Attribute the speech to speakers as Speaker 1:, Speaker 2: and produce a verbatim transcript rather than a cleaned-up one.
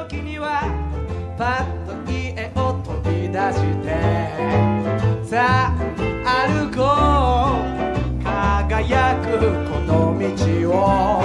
Speaker 1: 時にはパッと家を飛び出してさあ歩こう輝くこの道を